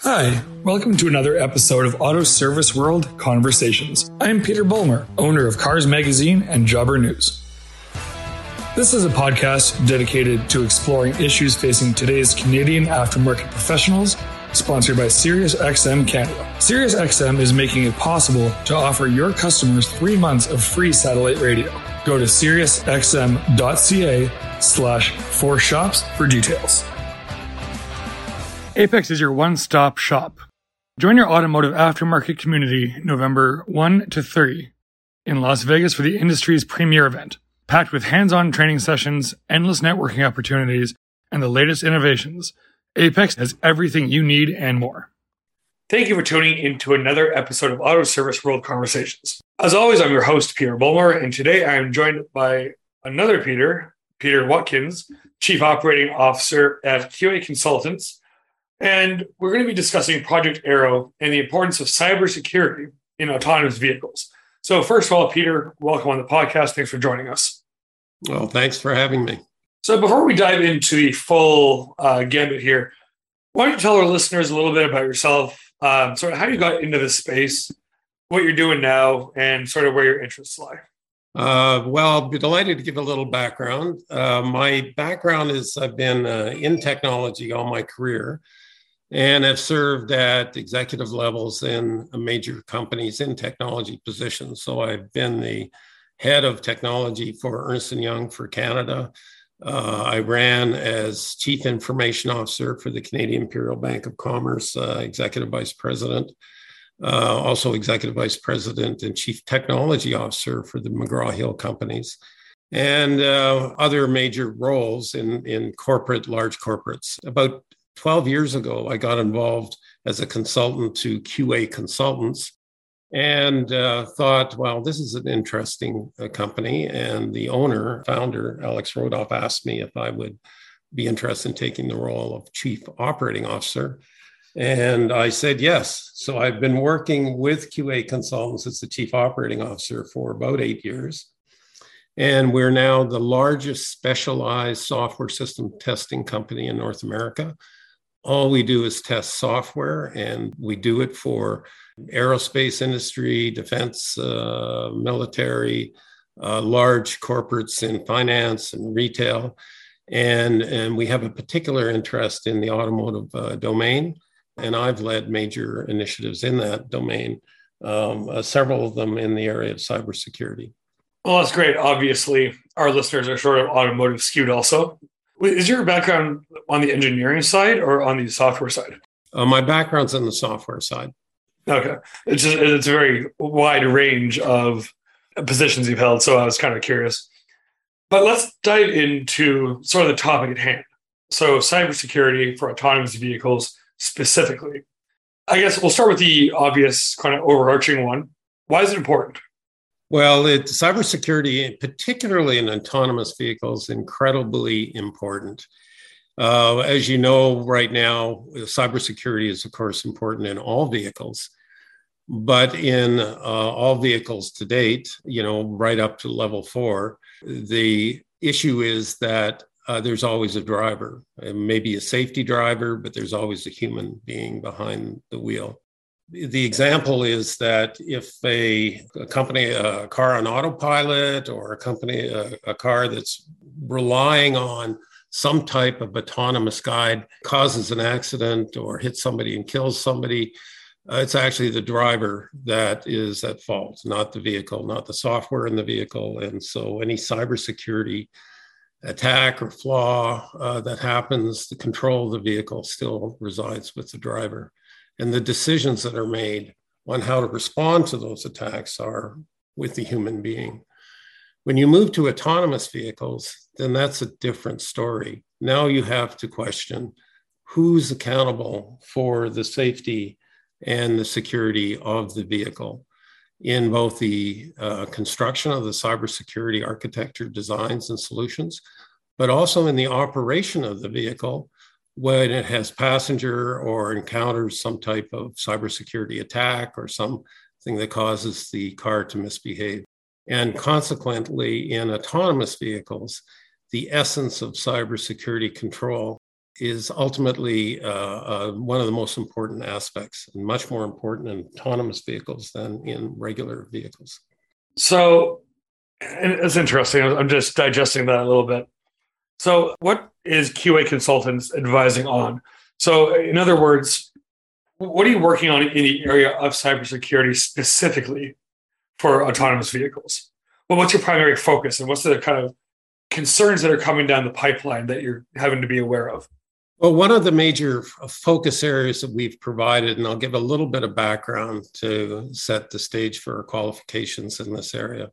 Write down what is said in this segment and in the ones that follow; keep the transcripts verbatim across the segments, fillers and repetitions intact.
Hi, welcome to another episode of Auto Service World Conversations. I am Peter Bulmer, owner of Cars Magazine and Jobber News. This is a podcast dedicated to exploring issues facing today's Canadian aftermarket professionals, sponsored by SiriusXM Canada. SiriusXM is making it possible to offer your customers three months of free satellite radio. Go to SiriusXM.ca slash for shops for details. Apex is your one-stop shop. Join your automotive aftermarket community November first to thirtieth in Las Vegas for the industry's premier event, packed with hands-on training sessions, endless networking opportunities, and the latest innovations. Apex has everything you need and more. Thank you for tuning into another episode of Auto Service World Conversations. As always, I'm your host, Peter Bulmer, and today I am joined by another Peter, Peter Watkins, Chief Operating Officer at Q A Consultants. And we're going to be discussing Project Arrow and the importance of cybersecurity in autonomous vehicles. So first of all, Peter, welcome on the podcast. Thanks for joining us. Well, thanks for having me. So before we dive into the full uh, gambit here, why don't you tell our listeners a little bit about yourself, um, sort of how you got into this space, what you're doing now, and sort of where your interests lie. Uh, well, I'll be delighted to give a little background. Uh, my background is I've been uh, in technology all my career, and have served at executive levels in major companies in technology positions. So I've been the head of technology for Ernst and Young for Canada. Uh, I ran as Chief Information Officer for the Canadian Imperial Bank of Commerce, uh, Executive Vice President, uh, also Executive Vice President and Chief Technology Officer for the McGraw-Hill companies, and uh, other major roles in, in corporate, large corporates. About twelve years ago, I got involved as a consultant to Q A Consultants and uh, thought, well, this is an interesting uh, company. And the owner, founder, Alex Rodoff, asked me if I would be interested in taking the role of Chief Operating Officer. And I said yes. So I've been working with Q A Consultants as the Chief Operating Officer for about eight years. And we're now the largest specialized software system testing company in North America. All we do is test software, and we do it for aerospace industry, defense, uh, military, uh, large corporates in finance and retail. And, and we have a particular interest in the automotive uh, domain. And I've led major initiatives in that domain, um, uh, several of them in the area of cybersecurity. Well, that's great. Obviously, our listeners are sort of automotive skewed also. Is your background on the engineering side or on the software side? Uh, my background's on the software side. Okay. It's just, it's a very wide range of positions you've held, so I was kind of curious. But let's dive into sort of the topic at hand. So cybersecurity for autonomous vehicles specifically. I guess we'll start with the obvious kind of overarching one. Why is it important? Well, it, cybersecurity, particularly in autonomous vehicles, is incredibly important. Uh, as you know, right now, cybersecurity is, of course, important in all vehicles. But in uh, all vehicles to date, you know, right up to level four, the issue is that uh, there's always a driver. It may be a safety driver, but there's always a human being behind the wheel. The example is that if a, a company, a car on autopilot, or a company, a, a car that's relying on some type of autonomous guide causes an accident or hits somebody and kills somebody, uh, it's actually the driver that is at fault, not the vehicle, not the software in the vehicle. And so any cybersecurity attack or flaw uh, that happens, the control of the vehicle still resides with the driver. And the decisions that are made on how to respond to those attacks are with the human being. When you move to autonomous vehicles, then that's a different story. Now you have to question who's accountable for the safety and the security of the vehicle in both the uh, construction of the cybersecurity architecture designs and solutions, but also in the operation of the vehicle when it has passenger or encounters some type of cybersecurity attack or something that causes the car to misbehave. And consequently, in autonomous vehicles, the essence of cybersecurity control is ultimately uh, uh, one of the most important aspects, and much more important in autonomous vehicles than in regular vehicles. So, and it's interesting. I'm just digesting that a little bit. So, what is Q A Consultants advising on? So, in other words, what are you working on in the area of cybersecurity specifically for autonomous vehicles? Well, what's your primary focus, and what's the kind of concerns that are coming down the pipeline that you're having to be aware of? Well, one of the major focus areas that we've provided, and I'll give a little bit of background to set the stage for our qualifications in this area.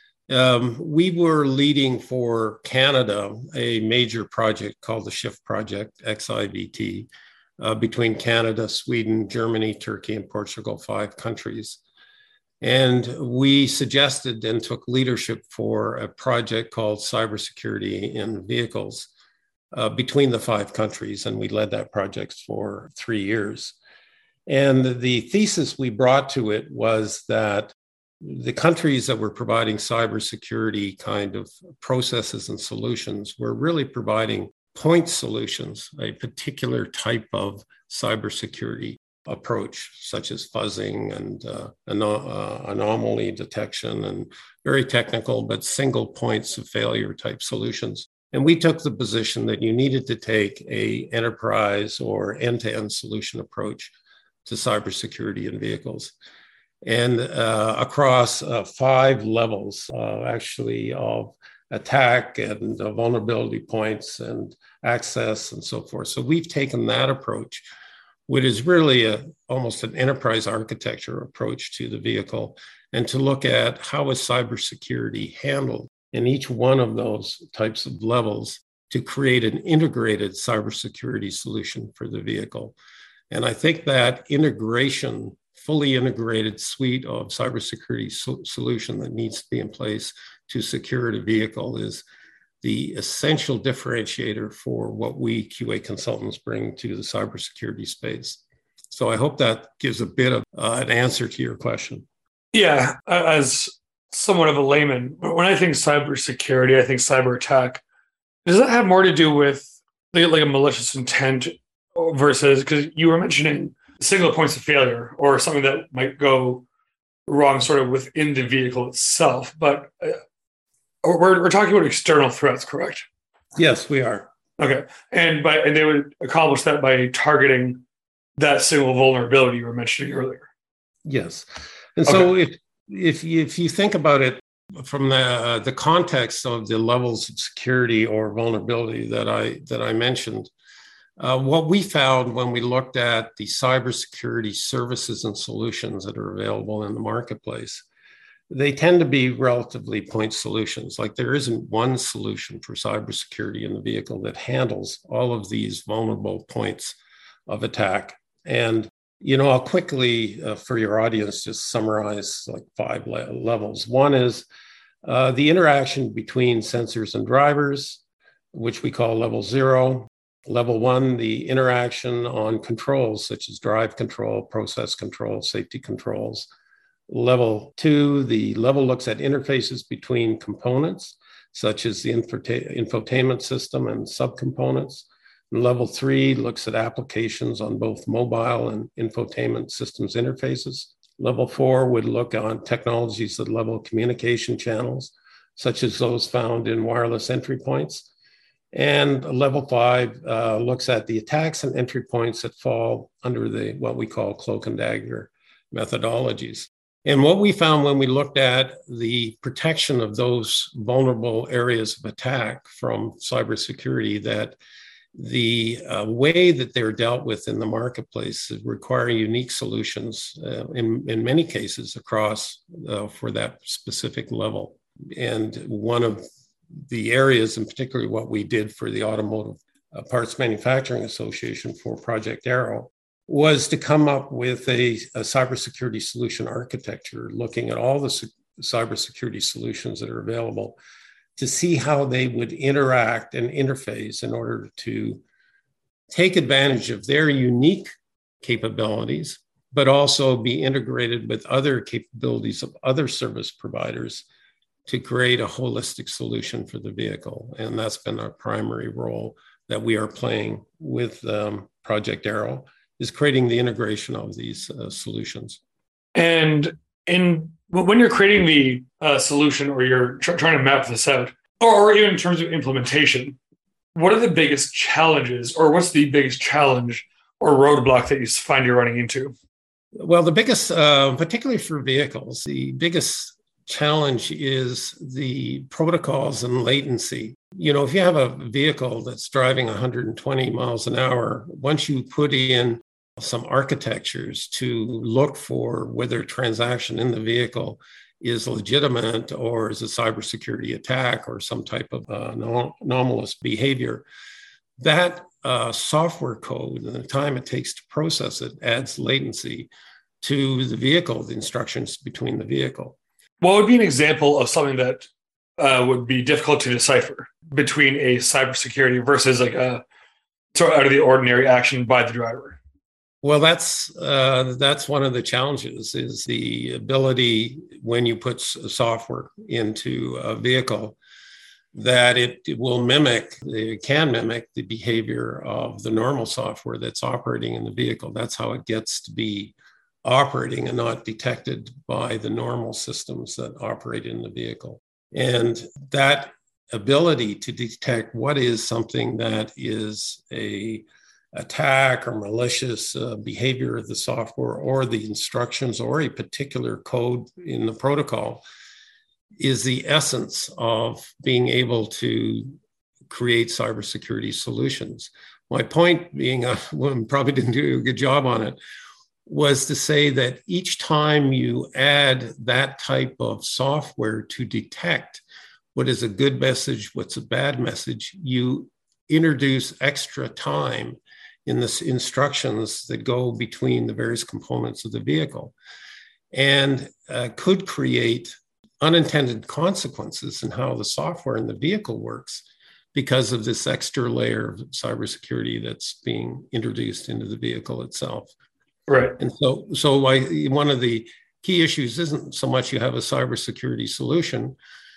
Um, we were leading for Canada a major project called the SHIFT Project, X I V T, uh, between Canada, Sweden, Germany, Turkey, and Portugal, five countries. And we suggested and took leadership for a project called Cybersecurity in Vehicles uh, between the five countries. And we led that project for three years. And the thesis we brought to it was that the countries that were providing cybersecurity kind of processes and solutions were really providing point solutions, a particular type of cybersecurity approach, such as fuzzing and uh, anom- uh, anomaly detection and very technical, but single points of failure type solutions. And we took the position that you needed to take a enterprise or end-to-end solution approach to cybersecurity in vehicles. And uh, across uh, five levels, uh, actually, of attack and uh, vulnerability points and access and so forth. So we've taken that approach, which is really a, almost an enterprise architecture approach to the vehicle, and to look at how is cybersecurity handled in each one of those types of levels to create an integrated cybersecurity solution for the vehicle. And I think that integration, fully integrated suite of cybersecurity so- solution that needs to be in place to secure the vehicle is the essential differentiator for what we Q A consultants bring to the cybersecurity space. So I hope that gives a bit of uh, an answer to your question. Yeah, as somewhat of a layman, when I think cybersecurity, I think cyber attack. Does that have more to do with like a malicious intent versus, because you were mentioning single points of failure or something that might go wrong sort of within the vehicle itself, but uh, we're, we're talking about external threats, correct? Yes, we are. Okay. And by and they would accomplish that by targeting that single vulnerability you were mentioning earlier. Yes. And so okay. if if you, if you think about it from the uh, the context of the levels of security or vulnerability that I that I mentioned, uh, what we found when we looked at the cybersecurity services and solutions that are available in the marketplace, they tend to be relatively point solutions. Like there isn't one solution for cybersecurity in the vehicle that handles all of these vulnerable points of attack. And you know, I'll quickly, uh, for your audience, just summarize like five le- levels. One is uh, the interaction between sensors and drivers, which we call level zero. Level one, the interaction on controls, such as drive control, process control, safety controls. Level two, the level looks at interfaces between components, such as the infota- infotainment system and subcomponents. Level three looks at applications on both mobile and infotainment systems interfaces. Level four would look on technologies that level communication channels, such as those found in wireless entry points. And level five uh, looks at the attacks and entry points that fall under the what we call cloak and dagger methodologies. And what we found when we looked at the protection of those vulnerable areas of attack from cybersecurity, that the uh, way that they're dealt with in the marketplace is requiring unique solutions uh, in, in many cases across uh, for that specific level. And one of the areas, and particularly what we did for the Automotive uh, Parts Manufacturing Association for Project Arrow, was to come up with a, a cybersecurity solution architecture, looking at all the c- cybersecurity solutions that are available, to see how they would interact and interface in order to take advantage of their unique capabilities, but also be integrated with other capabilities of other service providers to create a holistic solution for the vehicle. And that's been our primary role that we are playing with um, Project Arrow is creating the integration of these uh, solutions. And in when you're creating the uh, solution or you're tr- trying to map this out, or, or even in terms of implementation, what are the biggest challenges, or what's the biggest challenge or roadblock that you find you're running into? Well, the biggest, uh, particularly for vehicles, the biggest challenge is the protocols and latency. You know, if you have a vehicle that's driving one hundred twenty miles an hour, once you put in some architectures to look for whether a transaction in the vehicle is legitimate or is a cybersecurity attack or some type of uh, anomalous behavior, that uh, software code and the time it takes to process it adds latency to the vehicle, the instructions between the vehicle. What would be an example of something that uh, would be difficult to decipher between a cybersecurity versus like a sort of out of the ordinary action by the driver? Well, that's uh, that's one of the challenges, is the ability when you put software into a vehicle that it, it will mimic, it can mimic the behavior of the normal software that's operating in the vehicle. That's how it gets to be operating and not detected by the normal systems that operate in the vehicle. And that ability to detect what is something that is a attack or malicious uh, behavior of the software or the instructions or a particular code in the protocol is the essence of being able to create cybersecurity solutions. My point being, I uh, probably didn't do a good job on it, was to say that each time you add that type of software to detect what is a good message, what's a bad message, you introduce extra time in the instructions that go between the various components of the vehicle, and uh, could create unintended consequences in how the software in the vehicle works because of this extra layer of cybersecurity that's being introduced into the vehicle itself. Right. And so, so I, one of the key issues isn't so much you have a cybersecurity solution.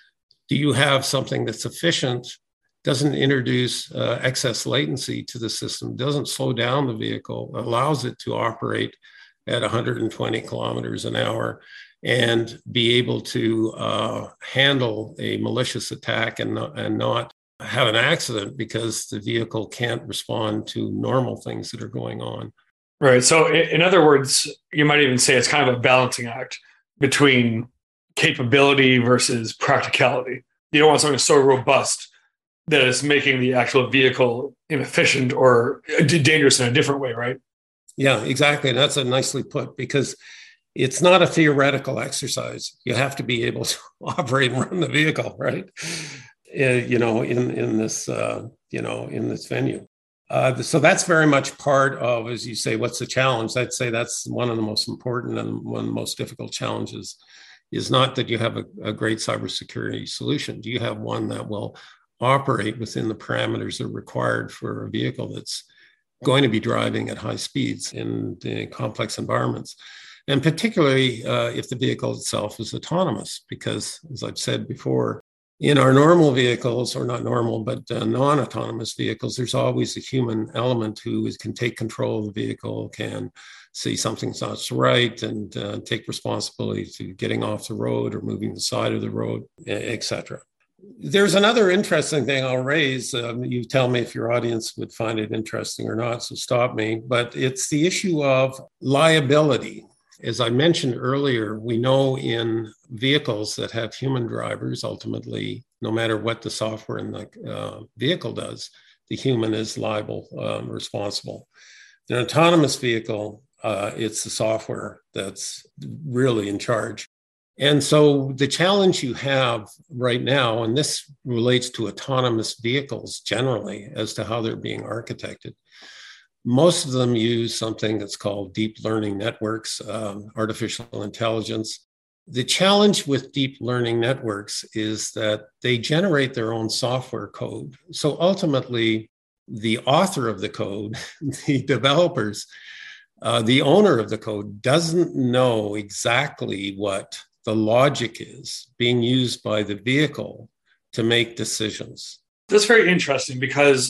Do you have something that's efficient, doesn't introduce uh, excess latency to the system, doesn't slow down the vehicle, allows it to operate at one hundred twenty kilometers an hour and be able to uh, handle a malicious attack and not, and not have an accident because the vehicle can't respond to normal things that are going on. Right. So in other words, you might even say it's kind of a balancing act between capability versus practicality. You don't want something so robust that it's making the actual vehicle inefficient or dangerous in a different way, right? Yeah, exactly. And that's a nicely put, because it's not a theoretical exercise. You have to be able to operate and run the vehicle, right? Uh, you know, in in this uh, you know in this venue. Uh, so that's very much part of, as you say, what's the challenge? I'd say that's one of the most important and one of the most difficult challenges. Is not that you have a, a great cybersecurity solution. Do you have one that will operate within the parameters that are required for a vehicle that's going to be driving at high speeds in, in complex environments? And particularly uh, if the vehicle itself is autonomous, because as I've said before, in our normal vehicles, or not normal, but uh, non-autonomous vehicles, there's always a human element who is, can take control of the vehicle, can see something's not right, and uh, take responsibility to getting off the road or moving the side of the road, et cetera. There's another interesting thing I'll raise. Um, you tell me if your audience would find it interesting or not, so stop me. But it's the issue of liability. As I mentioned earlier, we know in vehicles that have human drivers, ultimately, no matter what the software in the uh, vehicle does, the human is liable, um, responsible. In an autonomous vehicle, uh, it's the software that's really in charge. And so the challenge you have right now, and this relates to autonomous vehicles generally as to how they're being architected, most of them use something that's called deep learning networks, um, artificial intelligence. The challenge with deep learning networks is that they generate their own software code. So ultimately, the author of the code, the developers, uh, the owner of the code doesn't know exactly what the logic is being used by the vehicle to make decisions. That's very interesting, because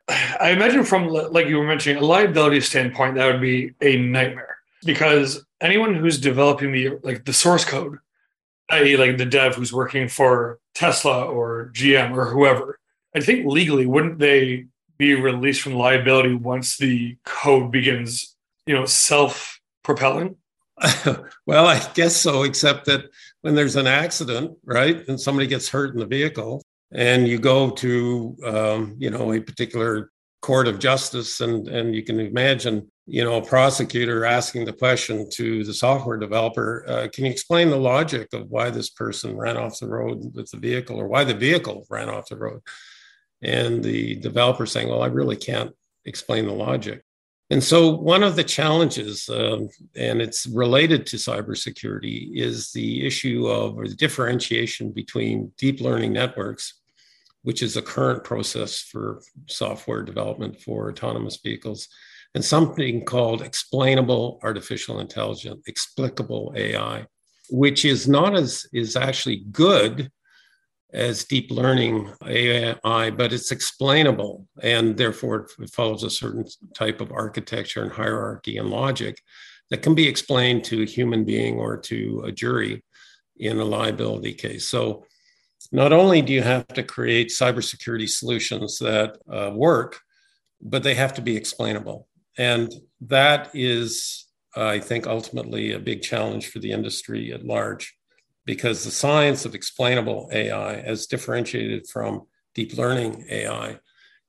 I imagine from, like you were mentioning, a liability standpoint, that would be a nightmare because anyone who's developing the like the source code, that is like the dev who's working for Tesla or G M or whoever, I think legally, wouldn't they be released from liability once the code begins, you know, self-propelling? Well, I guess so, except that when there's an accident, right, and somebody gets hurt in the vehicle, and you go to, um, you know, a particular court of justice, and and you can imagine, you know, a prosecutor asking the question to the software developer, uh, can you explain the logic of why this person ran off the road with the vehicle, or why the vehicle ran off the road? And the developer saying, well, I really can't explain the logic. And so one of the challenges, um, and it's related to cybersecurity, is the issue of or the differentiation between deep learning networks, which is a current process for software development for autonomous vehicles, and something called explainable artificial intelligence, explicable A I, which is not as is actually good as deep learning A I, but it's explainable, and therefore it follows a certain type of architecture and hierarchy and logic that can be explained to a human being or to a jury in a liability case. So not only do you have to create cybersecurity solutions that uh, work, but they have to be explainable. And that is, I think, ultimately a big challenge for the industry at large, because the science of explainable A I, as differentiated from deep learning A I,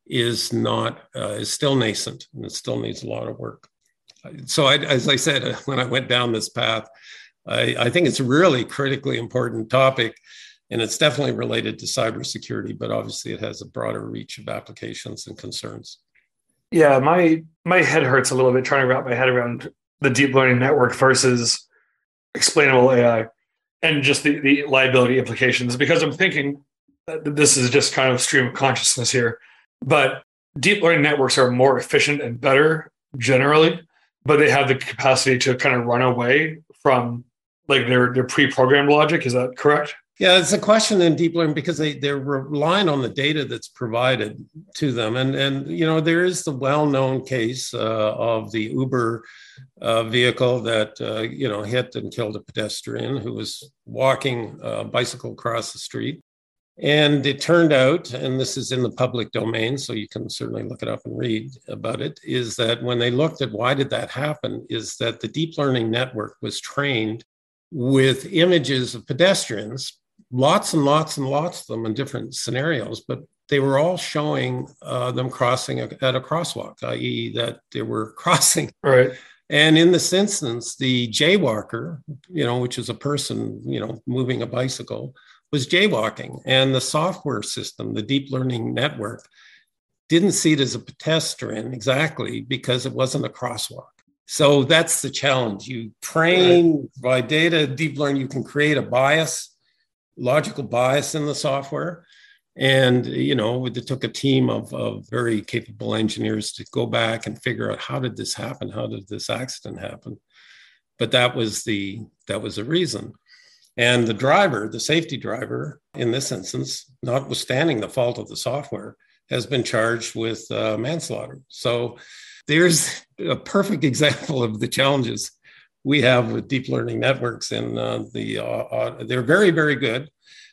is not uh, is still nascent, and it still needs a lot of work. So, I, as I said, when I went down this path, I, I think it's a really critically important topic, and it's definitely related to cybersecurity, but obviously it has a broader reach of applications and concerns. Yeah, my my head hurts a little bit trying to wrap my head around the deep learning network versus explainable A I. And just the, the liability implications, because I'm thinking that this is just kind of stream of consciousness here. But deep learning networks are more efficient and better generally, but they have the capacity to kind of run away from like their, their pre-programmed logic. Is that correct? Yeah, it's a question in deep learning because they, they're relying on the data that's provided to them. And, and you know, there is the well-known case uh, of the Uber uh, vehicle that, uh, you know, hit and killed a pedestrian who was walking a bicycle across the street. And it turned out, and this is in the public domain, so you can certainly look it up and read about it, is that when they looked at why did that happen, is that the deep learning network was trained with images of pedestrians, lots and lots and lots of them in different scenarios, but they were all showing uh, them crossing a, at a crosswalk, that is that they were crossing. Right. And in this instance, the jaywalker, you know, which is a person, you know, moving a bicycle, was jaywalking. And the software system, the deep learning network, didn't see it as a pedestrian exactly because it wasn't a crosswalk. So that's the challenge. You train right. by data, deep learning, you can create a bias, logical bias in the software. And, you know, it took a team of, of very capable engineers to go back and figure out, how did this happen? How did this accident happen? But that was the, that was the reason. And the driver, the safety driver in this instance, notwithstanding the fault of the software, has been charged with uh, manslaughter. So there's a perfect example of the challenges we have with deep learning networks. And uh, the, uh, uh, they're very, very good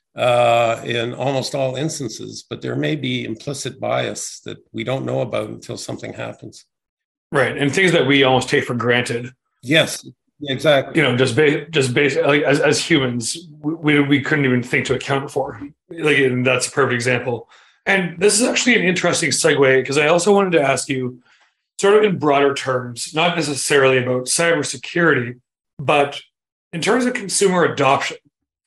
uh, in almost all instances, but there may be implicit bias that we don't know about until something happens. Right. And things that we almost take for granted. Yes, exactly. You know, just ba- just basically, like, as, as humans, we, we couldn't even think to account for. Like, and that's a perfect example. And this is actually an interesting segue, because I also wanted to ask you, sort of in broader terms, not necessarily about cybersecurity, but in terms of consumer adoption.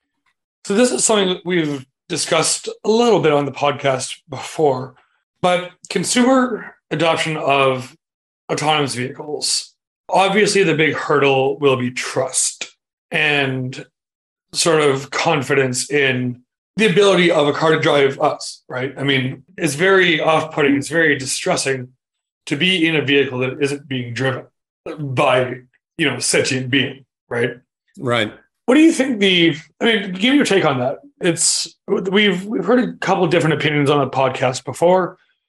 So this is something that we've discussed a little bit on the podcast before, but consumer adoption of autonomous vehicles, obviously the big hurdle will be trust and sort of confidence in the ability of a car to drive us, right? I mean, it's very off-putting, it's very distressing to be in a vehicle that isn't being driven by, you know, sentient being, right? Right. What do you think the, I mean, give me your take on that. It's, we've we've heard a couple of different opinions on the podcast before.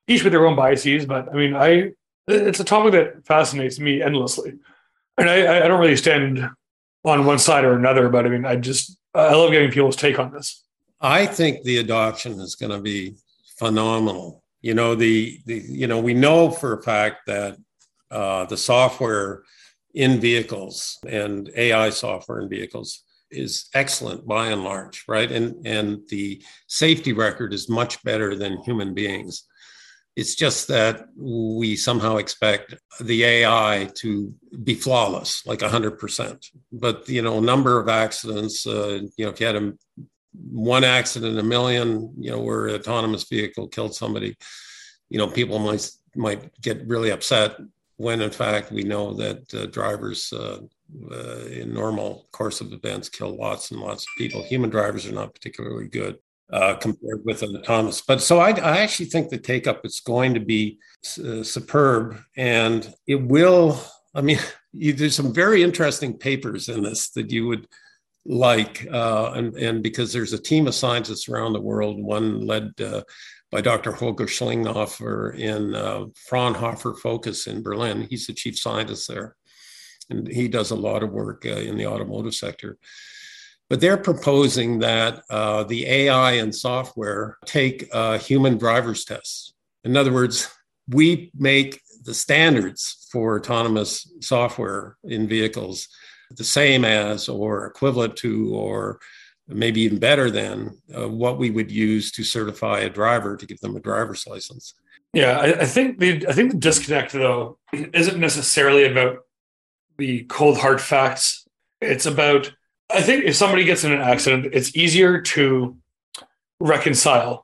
each with their own biases, but I mean, I it's a topic that fascinates me endlessly. And I, I don't really stand on one side or another, but I mean, I just, I love getting people's take on this. I think the adoption is going to be phenomenal. You know, the, the you know, we know for a fact that uh, the software in vehicles and A I software in vehicles is excellent by and large, right? And, and the safety record is much better than human beings. It's just that we somehow expect the A I to be flawless, like one hundred percent. But, you know, a number of accidents, uh, you know, if you had a, one accident in a million, you know, where an autonomous vehicle killed somebody, you know, people might, might get really upset when, in fact, we know that uh, drivers uh, uh, in normal course of events kill lots and lots of people. Human drivers are not particularly good. Uh, compared with an autonomous. But so I, I actually think the take up is going to be uh, superb, and it will, I mean, you, there's some very interesting papers in this that you would like, uh, and, and because there's a team of scientists around the world, one led uh, by Doctor Holger Schlinghofer in uh, Fraunhofer Focus in Berlin. He's the chief scientist there, and he does a lot of work uh, in the automotive sector. But they're proposing that uh, the A I and software take uh, human driver's tests. In other words, we make the standards for autonomous software in vehicles the same as or equivalent to or maybe even better than uh, what we would use to certify a driver to give them a driver's license. Yeah, I, I think the I think the disconnect, though, isn't necessarily about the cold hard facts. It's about, I think if somebody gets in an accident, it's easier to reconcile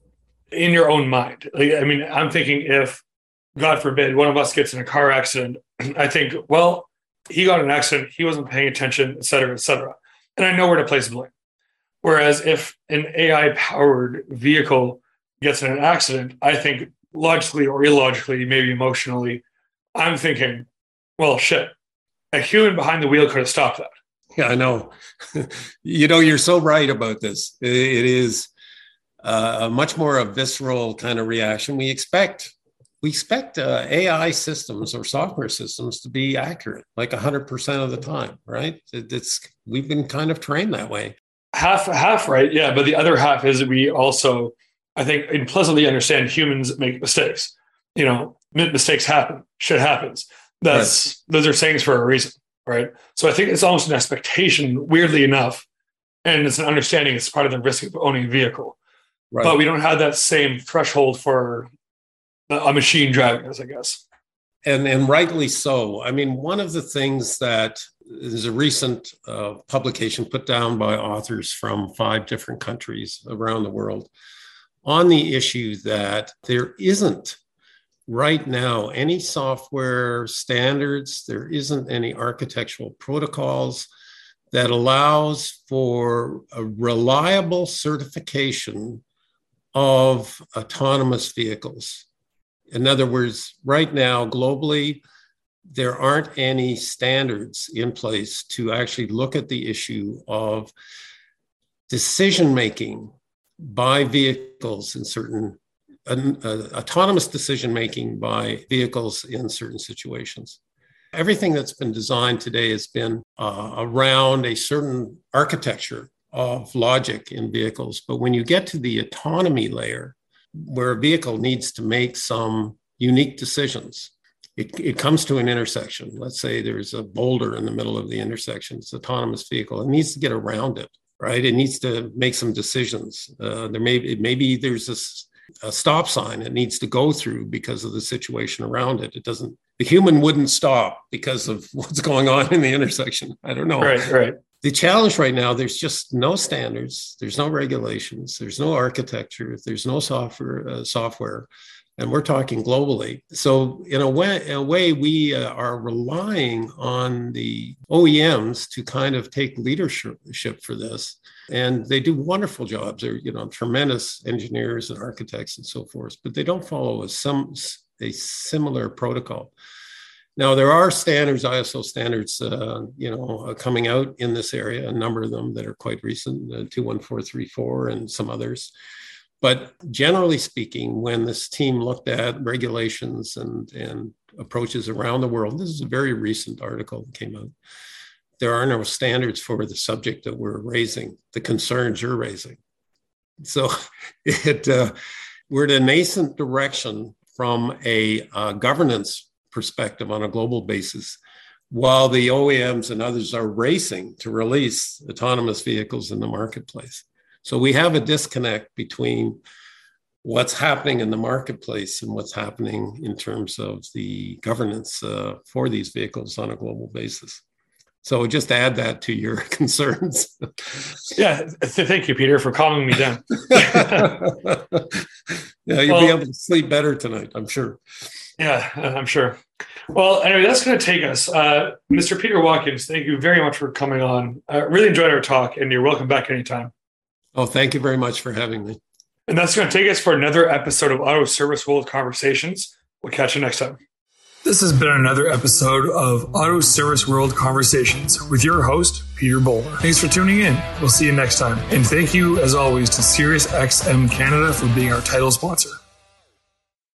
in your own mind. Like, I mean, I'm thinking if, God forbid, one of us gets in a car accident, I think, well, he got in an accident, he wasn't paying attention, et cetera, et cetera. And I know where to place blame. Whereas if an A I-powered vehicle gets in an accident, I think logically or illogically, maybe emotionally, I'm thinking, well, shit, a human behind the wheel could have stopped that. Yeah, I know. You know, you're so right about this. It is uh, a much more a visceral kind of reaction. We expect we expect uh, A I systems or software systems to be accurate, like one hundred percent of the time, right? It, it's we've been kind of trained that way. Half, half, right? Yeah, but the other half is we also, I think, implicitly understand humans make mistakes. You know, mistakes happen. Shit happens. That's right. Those are sayings for a reason. Right. So I think it's almost an expectation, weirdly enough, and it's an understanding it's part of the risk of owning a vehicle. Right. But we don't have that same threshold for a machine driving us, I guess. And, and rightly so. I mean, one of the things that is a recent uh, publication put down by authors from five different countries around the world on the issue that there isn't right now any software standards, there isn't any architectural protocols that allows for a reliable certification of autonomous vehicles. In other words, right now, globally, there aren't any standards in place to actually look at the issue of decision-making by vehicles in certain Uh, uh, autonomous decision-making by vehicles in certain situations. Everything that's been designed today has been uh, around a certain architecture of logic in vehicles. But when you get to the autonomy layer, where a vehicle needs to make some unique decisions, it, it comes to an intersection. Let's say there's a boulder in the middle of the intersection. It's an autonomous vehicle. It needs to get around it, right? It needs to make some decisions. Uh, there may maybe there's this a stop sign it needs to go through because of the situation around it. It doesn't, the human wouldn't stop because of what's going on in the intersection. I don't know. Right, right. The challenge right now, there's just no standards. There's no regulations. There's no architecture. There's no software, uh, software. And we're talking globally. So in a way, in a way we uh, are relying on the O E Ms to kind of take leadership for this. And they do wonderful jobs. They're, you know, tremendous engineers and architects and so forth, but they don't follow a, some, a similar protocol. Now, there are standards, I S O standards, uh, you know, coming out in this area, a number of them that are quite recent, uh, two one four three four and some others. But generally speaking, when this team looked at regulations and, and approaches around the world, this is a very recent article that came out, there are no standards for the subject that we're raising, the concerns you're raising. So it uh, we're at a nascent direction from a uh, governance perspective on a global basis, while the O E Ms and others are racing to release autonomous vehicles in the marketplace. So we have a disconnect between what's happening in the marketplace and what's happening in terms of the governance uh, for these vehicles on a global basis. So just add that to your concerns. Yeah, thank you, Peter, for calming me down. Yeah, you'll well, be able to sleep better tonight, I'm sure. Yeah, I'm sure. Well, anyway, that's going to take us. Uh, Mister Peter Watkins, thank you very much for coming on. I really enjoyed our talk, and you're welcome back anytime. Oh, thank you very much for having me. And that's going to take us for another episode of Auto Service World Conversations. We'll catch you next time. This has been another episode of Auto Service World Conversations with your host, Peter Bowler. Thanks for tuning in. We'll see you next time. And thank you, as always, to SiriusXM Canada for being our title sponsor.